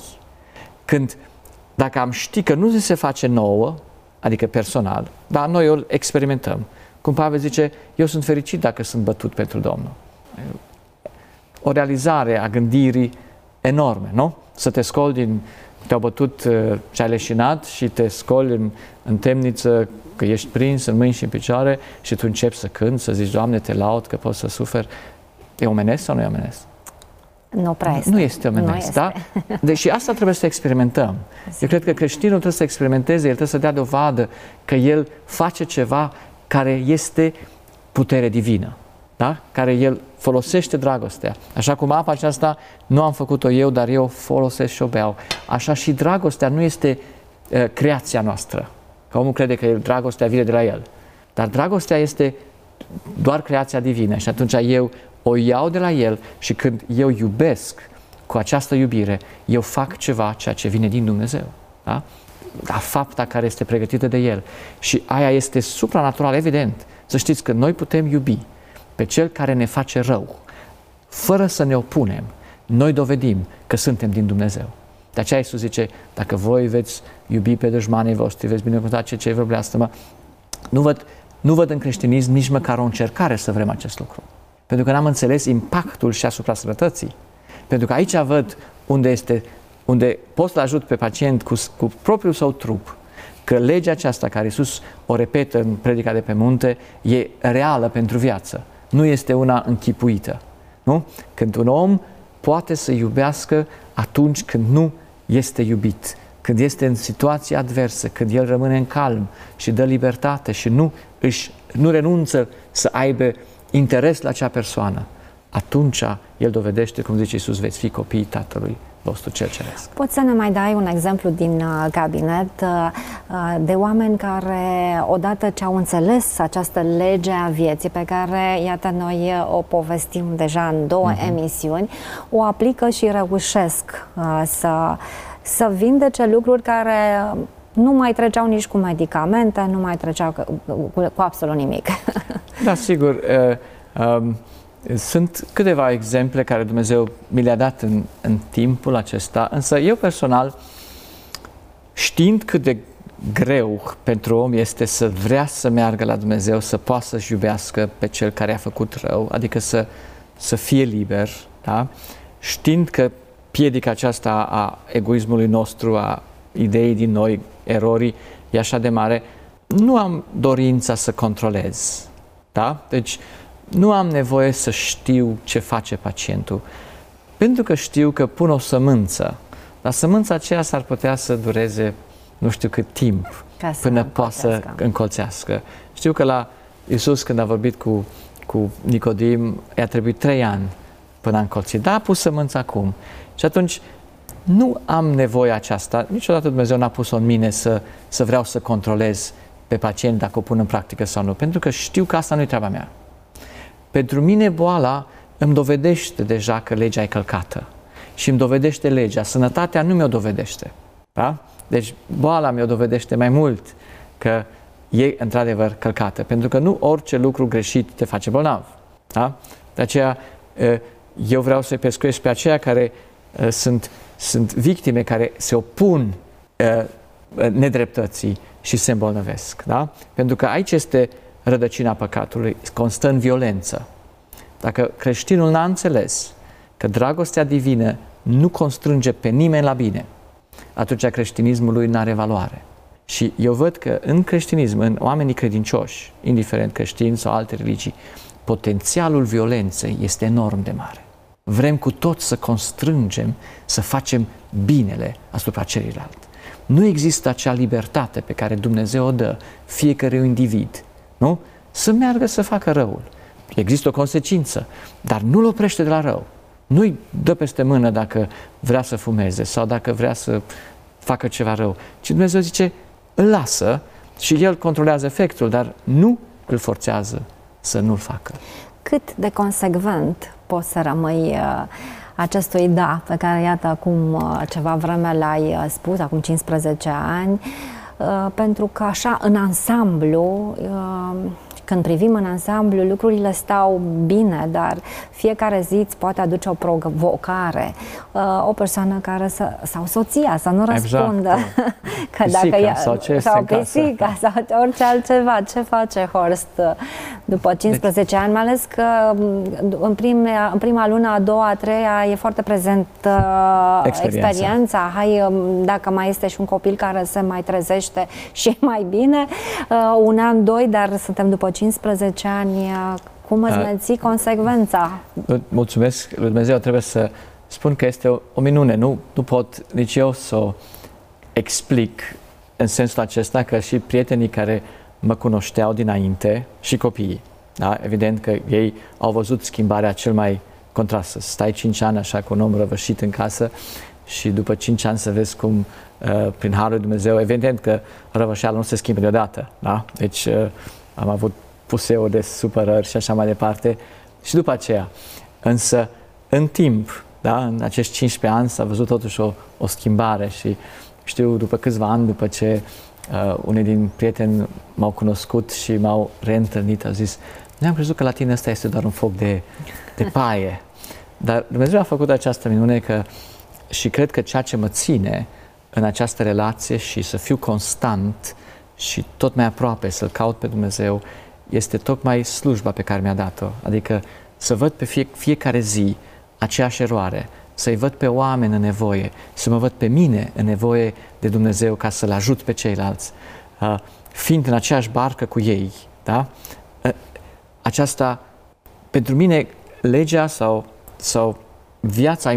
Când Dacă am ști că nu se face nouă, adică personal, dar noi o experimentăm. Cum Pavel zice, eu sunt fericit dacă sunt bătut pentru Domnul. O realizare a gândirii enorme, nu? Să te scoli din... te-au bătut și ai leșinat și te scoli în, în temniță că ești prins în mâini și în picioare și tu începi să cânti, să zici, Doamne, te laud că poți să suferi. E omenesc sau nu e omenesc? Nu prea este. Nu este omenesc, da? Deci asta trebuie să experimentăm. Eu cred că creștinul trebuie să experimenteze, el trebuie să dea dovadă că el face ceva care este putere divină, da? Care el folosește dragostea. Așa cum apa aceasta nu am făcut-o eu, dar eu o folosesc și o beau. Așa și dragostea nu este uh, creația noastră. Că omul crede că dragostea vine de la el. Dar dragostea este doar creația divină și atunci eu o iau de la el și când eu iubesc cu această iubire, eu fac ceva ceea ce vine din Dumnezeu. Da? Da, fapta care este pregătită de el. Și aia este supranatural, evident. Să știți că noi putem iubi pe cel care ne face rău, fără să ne opunem. Noi dovedim că suntem din Dumnezeu. De aceea Iisus zice, dacă voi veți iubi pe dușmanii voștri, veți binecuvânta ce cei vă blesteamă, nu văd, nu văd în creștinism nici măcar o încercare să vrem acest lucru. Pentru că n-am înțeles impactul și asupra sănătății. Pentru că aici văd unde, este, unde pot să ajut pe pacient cu, cu propriul său trup, că legea aceasta care Iisus o repetă în predica de pe munte e reală pentru viață. Nu este una închipuită. Nu? Când un om poate să iubească atunci când nu este iubit, când este în situații adverse, când el rămâne în calm și dă libertate și nu, își, nu renunță să aibă interes la acea persoană, atunci el dovedește, cum zice Iisus, veți fi copiii Tatălui vostru cel ceresc. Poți să ne mai dai un exemplu din uh, cabinet uh, de oameni care, odată ce au înțeles această lege a vieții, pe care, iată, noi o povestim deja în două uh-huh. emisiuni, o aplică și reușesc uh, să, să vindece lucruri care nu mai treceau nici cu medicamente, nu mai treceau cu, cu, cu absolut nimic. Da, sigur. Uh, um, Sunt câteva exemple care Dumnezeu mi le-a dat în, în timpul acesta, însă eu personal, știind cât de greu pentru om este să vrea să meargă la Dumnezeu, să poată să-și iubească pe cel care a făcut rău, adică să, să fie liber, da? Știind că piedica aceasta a egoismului nostru, a ideii din noi, erorii, e așa de mare, nu am dorința să controlez, da? Deci, nu am nevoie să știu ce face pacientul, pentru că știu că pun o sămânță, dar sămânța aceea s-ar putea să dureze nu știu cât timp până poate să încolțească. Știu că la Iisus, când a vorbit cu, cu Nicodim, i-a trebuit trei ani până a încolțit, dar a pus sămânța acum. Și atunci nu am nevoie aceasta, niciodată Dumnezeu n-a pus-o în mine să, să vreau să controlez pe pacient dacă o pun în practică sau nu, pentru că știu că asta nu-i treaba mea. Pentru mine boala îmi dovedește deja că legea e călcată și îmi dovedește legea. Sănătatea nu mi-o dovedește. Da? Deci boala mi-o dovedește mai mult că e într-adevăr călcată, pentru că nu orice lucru greșit te face bolnav. Da? De aceea eu vreau să-i pescuiesc pe aceia care sunt, sunt victime, care se opun nedreptății și se îmbolnăvesc. Da? Pentru că aici este rădăcina păcatului, constă în violență. Dacă creștinul n-a înțeles că dragostea divină nu constrânge pe nimeni la bine, atunci creștinismul lui n-are valoare. Și eu văd că în creștinism, în oamenii credincioși, indiferent creștini sau alte religii, potențialul violenței este enorm de mare. Vrem cu tot să constrângem, să facem binele asupra celuilalt. Nu există acea libertate pe care Dumnezeu o dă fiecărui individ, nu? Să meargă să facă răul. Există o consecință, dar nu-l oprește de la rău. Nu-i dă peste mână dacă vrea să fumeze sau dacă vrea să facă ceva rău, ci Dumnezeu zice, îl lasă și El controlează efectul, dar nu îl forțează să nu-l facă. Cât de consecvent poți să rămâi uh, acestui da pe care, iată, acum uh, ceva vreme l-ai uh, spus, acum cincisprezece ani, uh, pentru că așa, în ansamblu, uh, când privim în ansamblu, lucrurile stau bine, dar fiecare zi îți poate aduce o provocare. O persoană care să, sau soția să nu răspundă. Exact. Că pisica, dacă ea, sau ce sau este în pisica, casă. sau orice altceva. Ce face Horst după cincisprezece deci, ani? Mai ales că în prima, în prima lună, a doua, a treia, e foarte prezent experiența. experiența. Hai, dacă mai este și un copil care se mai trezește și e mai bine, un an, doi, dar suntem după cincisprezece ani. Cum îți menții consecvența? Mulțumesc lui Dumnezeu, trebuie să spun că este o, o minune. Nu, nu pot nici eu să o explic în sensul acesta, că și prietenii care mă cunoșteau dinainte și copiii, da? Evident că ei au văzut schimbarea cel mai contrastă. Stai cinci ani așa cu un om răvășit în casă și după cinci ani să vezi cum uh, prin Harul lui Dumnezeu, evident că răvășeala nu se schimbă deodată, da? Deci uh, am avut puseuri de supărări și așa mai departe și după aceea. Însă în timp, da, în acești cincisprezece ani s-a văzut totuși o, o schimbare și știu, după câțiva ani, după ce uh, unii din prieteni m-au cunoscut și m-au reîntâlnit, au zis: noi am crezut că la tine ăsta este doar un foc de, de paie. Dar Dumnezeu a făcut această minune că, și cred că ceea ce mă ține în această relație și să fiu constant și tot mai aproape să-L caut pe Dumnezeu este tocmai slujba pe care mi-a dat-o. Adică să văd pe fie, fiecare zi aceeași eroare, să-i văd pe oameni în nevoie, să mă văd pe mine în nevoie de Dumnezeu ca să-L ajut pe ceilalți, uh, fiind în aceeași barcă cu ei. Da? Uh, aceasta, pentru mine, legea sau, sau viața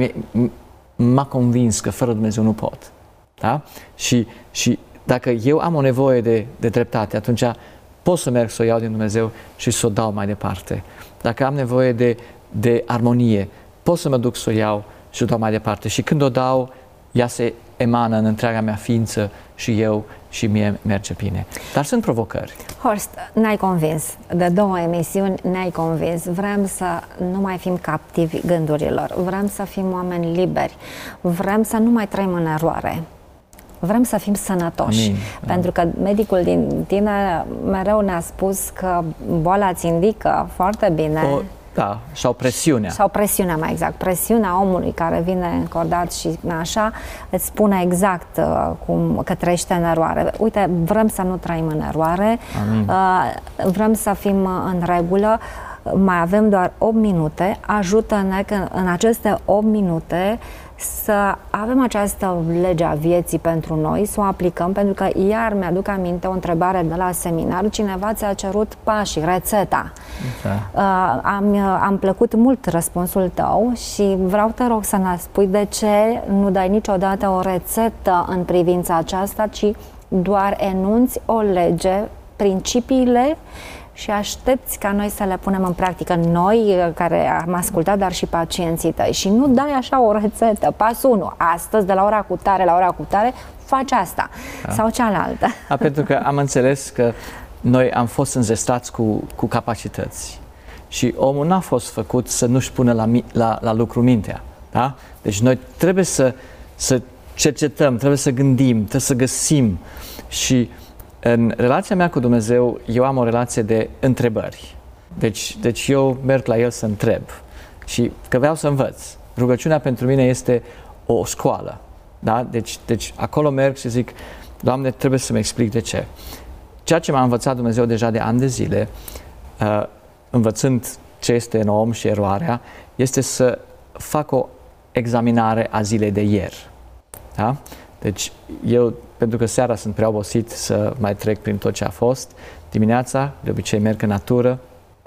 m-a convins că fără Dumnezeu nu pot. Da? Și, și dacă eu am o nevoie de, de dreptate, atunci pot să merg să o iau din Dumnezeu și să o dau mai departe. Dacă am nevoie de, de armonie, pot să mă duc să o iau și o dau mai departe. Și când o dau, ea se emană în întreaga mea ființă și eu și mie merge bine. Dar sunt provocări. Horst, ne-ai convins. De două emisiuni ne-ai convins. Vrem să nu mai fim captivi gândurilor. Vrem să fim oameni liberi. Vrem să nu mai trăim în eroare. Vrem să fim sănătoși. Amin. Pentru că medicul din tine mereu ne-a spus că boala îți indică foarte bine. O, da, sau presiunea. Sau presiunea, mai exact. Presiunea omului care vine încordat și așa îți spune exact uh, cum, că trăiește în eroare. Uite, vrem să nu trăim în eroare. Amin. Uh, vrem să fim în regulă. Mai avem doar opt minute. Ajută-ne că în aceste opt minute să avem această lege a vieții pentru noi, să o aplicăm, pentru că iar mi-aduc aminte o întrebare de la seminar, cineva ți-a cerut pașii, rețeta. Da. Uh, am, am plăcut mult răspunsul tău și vreau, te rog, să ne spui de ce nu dai niciodată o rețetă în privința aceasta, ci doar enunți o lege, principiile și aștepți ca noi să le punem în practică, noi care am ascultat, dar și pacienții tăi. Și nu dai așa o rețetă, pasul unu, astăzi de la ora cu tare la ora cu tare, faci asta, da, sau cealaltă. Da, pentru că am înțeles că noi am fost înzestrați cu, cu capacități și omul n-a fost făcut să nu-și pună la, la, la lucru mintea. Da? Deci noi trebuie să, să cercetăm, trebuie să gândim, trebuie să găsim. Și în relația mea cu Dumnezeu, eu am o relație de întrebări. Deci, deci eu merg la El să întreb și că vreau să învăț. Rugăciunea pentru mine este o școală. Da? Deci, deci acolo merg și zic: Doamne, trebuie să-mi explic de ce. Ceea ce m-a învățat Dumnezeu deja de ani de zile, uh, învățând ce este în om și eroarea, este să fac o examinare a zilei de ieri. Da? Deci eu, pentru că seara sunt prea obosit să mai trec prin tot ce a fost, dimineața de obicei merg în natură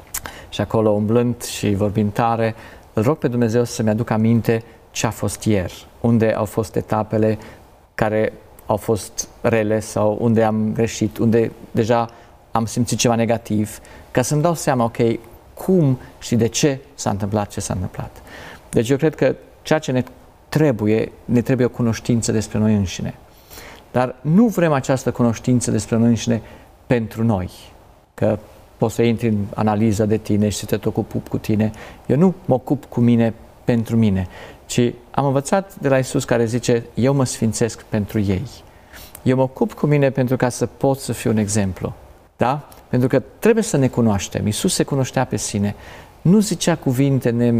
și acolo umblând și vorbind tare, îl rog pe Dumnezeu să-mi aduc aminte ce a fost ieri, unde au fost etapele care au fost rele sau unde am greșit, unde deja am simțit ceva negativ, ca să-mi dau seama, ok, cum și de ce s-a întâmplat ce s-a întâmplat. Deci eu cred că ceea ce ne trebuie, ne trebuie o cunoștință despre noi înșine. Dar nu vrem această cunoștință despre noi înșine pentru noi, că poți să intri în analiza de tine și să te ocupi cu tine. Eu nu mă ocup cu mine pentru mine, ci am învățat de la Iisus care zice: eu mă sfințesc pentru ei. Eu mă ocup cu mine pentru ca să pot să fiu un exemplu. Da? Pentru că trebuie să ne cunoaștem. Iisus se cunoștea pe sine. Nu zicea cuvinte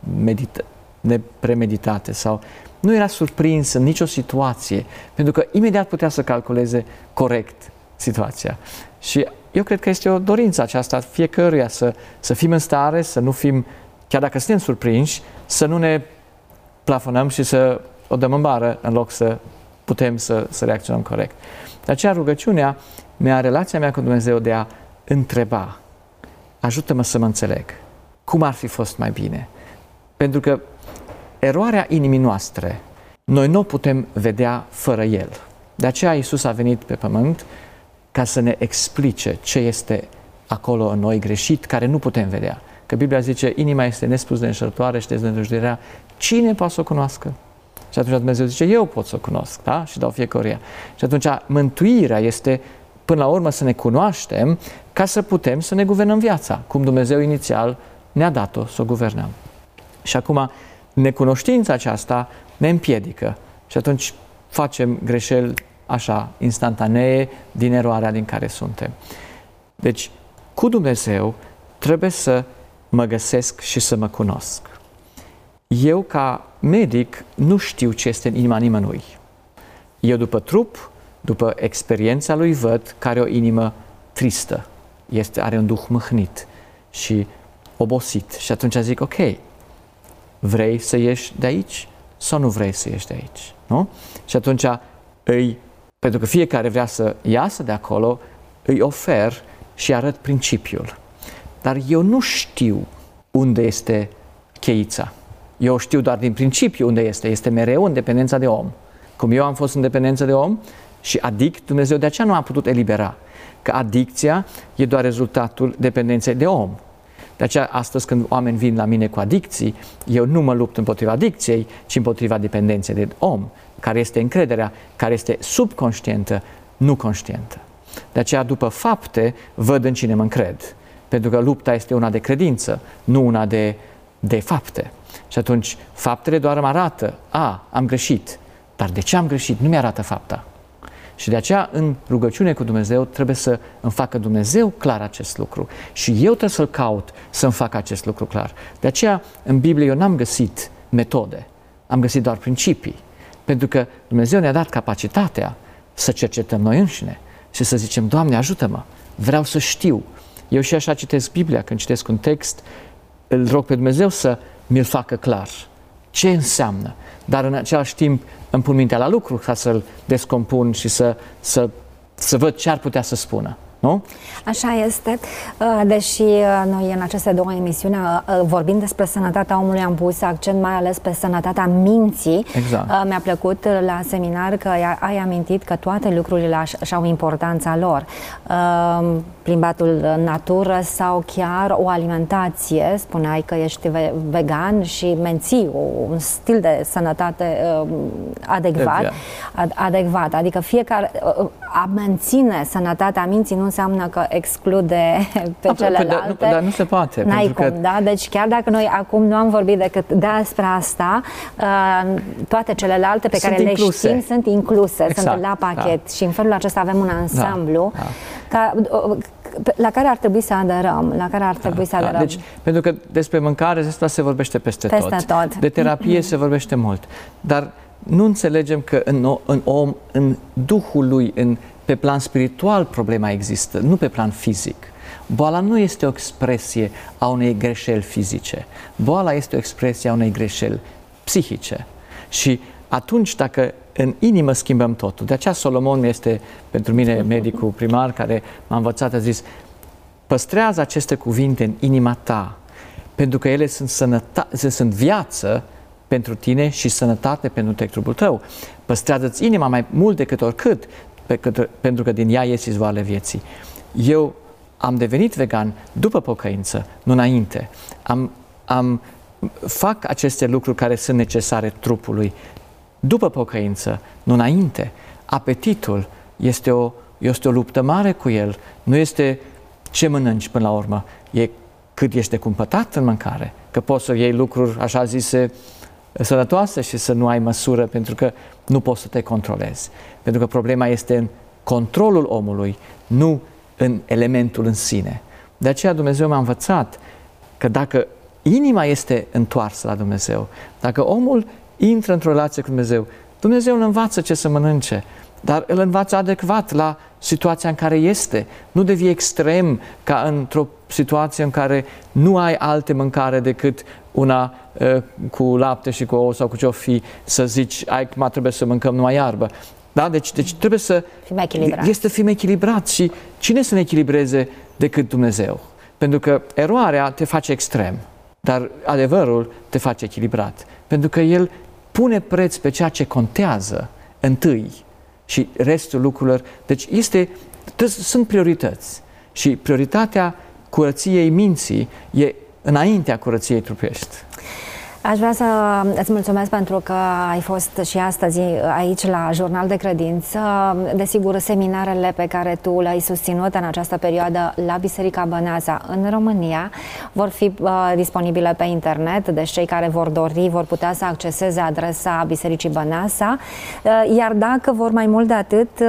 nepremeditate sau nu era surprins în nicio situație, pentru că imediat putea să calculeze corect situația. Și eu cred că este o dorință aceasta fiecăruia să, să fim în stare, să nu fim, chiar dacă suntem surprinși, să nu ne plafonăm și să o dăm în bară în loc să putem să, să reacționăm corect. De aceea rugăciunea mea, relația mea cu Dumnezeu de a întreba, ajută-mă să mă înțeleg, cum ar fi fost mai bine? Pentru că eroarea inimii noastre, noi nu o putem vedea fără El. De aceea Iisus a venit pe pământ ca să ne explice ce este acolo în noi greșit, care nu putem vedea. Că Biblia zice, inima este nespus de înșelătoare și de deznădăjduirea. Cine poate să o cunoască? Și atunci Dumnezeu zice, eu pot să o cunosc, da? Și dau fiecăruia. Și atunci mântuirea este, până la urmă, să ne cunoaștem ca să putem să ne guvernăm viața, cum Dumnezeu inițial ne-a dat-o să o guvernăm. Și acum, necunoștința aceasta ne împiedică și atunci facem greșeli așa, instantanee, din eroarea din care suntem. Deci, cu Dumnezeu trebuie să mă găsesc și să mă cunosc. Eu, ca medic, nu știu ce este în inima nimănui. Eu, după trup, după experiența lui, văd că are o inimă tristă, este, are un duh mâhnit și obosit. Și atunci zic, ok, vrei să ieși de aici sau nu vrei să ieși de aici? Nu? Și atunci îi, pentru că fiecare vrea să iasă de acolo, îi ofer și arăt principiul. Dar eu nu știu unde este cheița. Eu știu doar din principiu unde este. Este mereu în dependența de om. Cum eu am fost în dependență de om și adict, Dumnezeu de aceea nu a putut elibera. Că adicția e doar rezultatul dependenței de om. De aceea, astăzi, când oameni vin la mine cu adicții, eu nu mă lupt împotriva adicției, ci împotriva dependenței de om, care este încrederea, care este subconștientă, nu conștientă. De aceea, după fapte, văd în cine mă încred. Pentru că lupta este una de credință, nu una de, de fapte. Și atunci, faptele doar îmi arată, a, am greșit. Dar de ce am greșit? Nu mi-arată fapta. Și de aceea, în rugăciune cu Dumnezeu, trebuie să îmi facă Dumnezeu clar acest lucru. Și eu trebuie să-L caut să-mi facă acest lucru clar. De aceea, în Biblie, eu n-am găsit metode. Am găsit doar principii. Pentru că Dumnezeu ne-a dat capacitatea să cercetăm noi înșine și să zicem, Doamne, ajută-mă, vreau să știu. Eu și așa citesc Biblia, când citesc un text, îl rog pe Dumnezeu să mi-l facă clar. Ce înseamnă? Dar în același timp îmi pun mintea la lucru ca să-l descompun și să, să, să văd ce ar putea să spună. Nu? Așa este. Deși noi în aceste două emisiuni, vorbind despre sănătatea omului, am pus accent mai ales pe sănătatea minții. Exact. Mi-a plăcut la seminar că ai amintit că toate lucrurile și-au importanța lor. Plimbatul în natură sau chiar o alimentație. Spuneai că ești vegan și menții un stil de sănătate adecvat. adecvat. Adică fiecare a menține sănătatea minții nu înseamnă că exclude pe A, celelalte. Dar nu, dar nu se poate. N-ai cum, că... da? Deci chiar dacă noi acum nu am vorbit decât despre asta, toate celelalte pe sunt care incluse. le știm sunt incluse, exact, sunt la pachet da. Și în felul acesta avem un ansamblu da, da. Ca, la care ar trebui să aderăm, la care ar trebui da, să aderăm. Da. Deci, pentru că despre mâncare asta se vorbește peste, peste tot. tot. De terapie se vorbește mult. Dar nu înțelegem că în, în om, în Duhul lui, în pe plan spiritual problema există, nu pe plan fizic. Boala nu este o expresie a unei greșeli fizice. Boala este o expresie a unei greșeli psihice. Și atunci, dacă în inimă schimbăm totul, de aceea Solomon este pentru mine medicul primar care m-a învățat, a zis, păstrează aceste cuvinte în inima ta, pentru că ele sunt, sănătate, sunt viață pentru tine și sănătate pentru trupul tău. Păstrează-ți inima mai mult decât oricât, Pe că, pentru că din ea ies izvoarele vieții. Eu am devenit vegan după pocăință, nu înainte. Am, am, fac aceste lucruri care sunt necesare trupului după pocăință, nu înainte. Apetitul este o, este o luptă mare cu el. Nu este ce mănânci până la urmă, e cât ești de cumpătat în mâncare. Că poți să iei lucruri așa zise sănătoase și să nu ai măsură pentru că nu poți să te controlezi. Pentru că problema este în controlul omului, nu în elementul în sine. De aceea Dumnezeu m-a învățat că dacă inima este întoarsă la Dumnezeu, dacă omul intră într-o relație cu Dumnezeu, Dumnezeu îl învață ce să mănânce, dar îl învață adecvat la situația în care este. Nu devii extrem ca într-o situație în care nu ai alte mâncare decât una uh, cu lapte și cu ouă sau cu ce o fi, să zici, ai, mai trebuie să mâncăm numai iarbă. Da? Deci, deci trebuie să fim echilibrați. Este fim echilibrat și cine să ne echilibreze decât Dumnezeu? Pentru că eroarea te face extrem, dar adevărul te face echilibrat. Pentru că El pune preț pe ceea ce contează întâi și restul lucrurilor. Deci este, sunt priorități și prioritatea curăției minții e înaintea curăției trupești. Aș vrea să îți mulțumesc pentru că ai fost și astăzi aici la Jurnal de Credință. Desigur, seminarele pe care tu le-ai susținut în această perioadă la Biserica Băneasa în România vor fi uh, disponibile pe internet, deci cei care vor dori vor putea să acceseze adresa Bisericii Băneasa. Uh, iar dacă vor mai mult de atât, uh,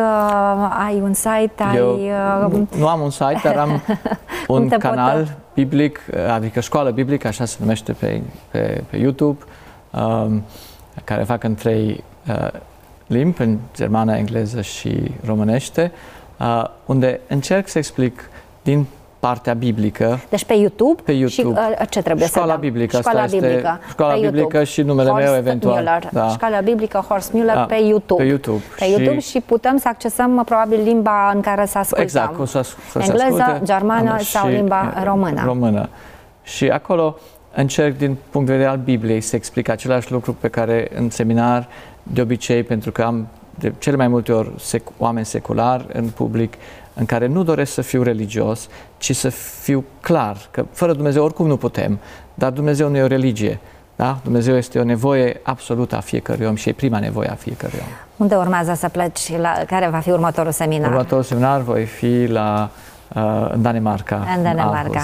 ai un site, ai... Eu uh, nu, nu am un site, dar am un canal pot... biblic, adică Școală Biblică, așa se numește pe, pe, pe YouTube, um, care fac în trei uh, limbi, în germană, engleză și românește, uh, unde încerc să explic din partea biblică. Deci pe YouTube? Pe YouTube. Și uh, ce trebuie Școala să Biblică. Școala asta Biblică. Este Școala pe Biblică YouTube. și numele Horst meu eventual. Müller. Da. Școala Biblică Horst Müller da. pe YouTube. Pe YouTube. Pe YouTube și... și putem să accesăm probabil limba în care să ascultăm. Exact, o să, să engleză, asculte, germană sau limba română. română. Și acolo încerc din punct de vedere al Bibliei să explic același lucru pe care în seminar de obicei, pentru că am de cele mai multe ori sec, oameni seculari în public în care nu doresc să fiu religios, ci să fiu clar că fără Dumnezeu oricum nu putem, dar Dumnezeu nu e o religie. Da? Dumnezeu este o nevoie absolută a fiecărui om și e prima nevoie a fiecărui om. Unde urmează să pleci? La, care va fi următorul seminar? Următorul seminar voi fi la Uh, în Danemarca. În Danemarca.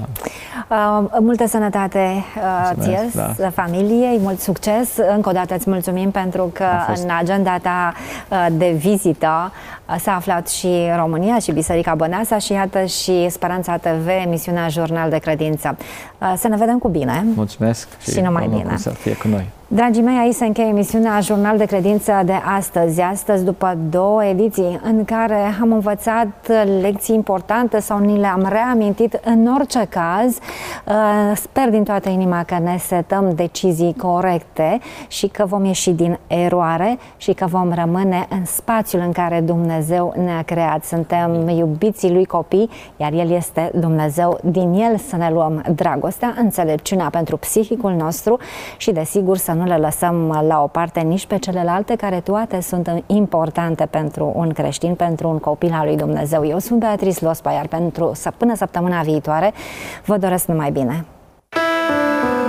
Uh, multă sănătate uh, ție, da. familiei, mult succes. Încă o dată îți mulțumim pentru că în agenda ta uh, de vizită uh, s-a aflat și România și Biserica Băneasa și iată și Speranța T V, emisiunea Jurnal de Credință. Uh, să ne vedem cu bine. Mulțumesc și, și numai bine. Să fie cu noi. Dragii mei, aici se încheie emisiunea Jurnal de Credință de astăzi. Astăzi, după două ediții în care am învățat lecții importante sau ni le-am reamintit, în orice caz, sper din toată inima că ne setăm decizii corecte și că vom ieși din eroare și că vom rămâne în spațiul în care Dumnezeu ne-a creat. Suntem iubiții Lui copii, iar El este Dumnezeu. Din El să ne luăm dragostea, înțelepciunea pentru psihicul nostru și, desigur, să nu le lăsăm la o parte nici pe celelalte, care toate sunt importante pentru un creștin, pentru un copil al lui Dumnezeu. Eu sunt Beatrice Lospa, iar pentru până săptămâna viitoare vă doresc numai bine.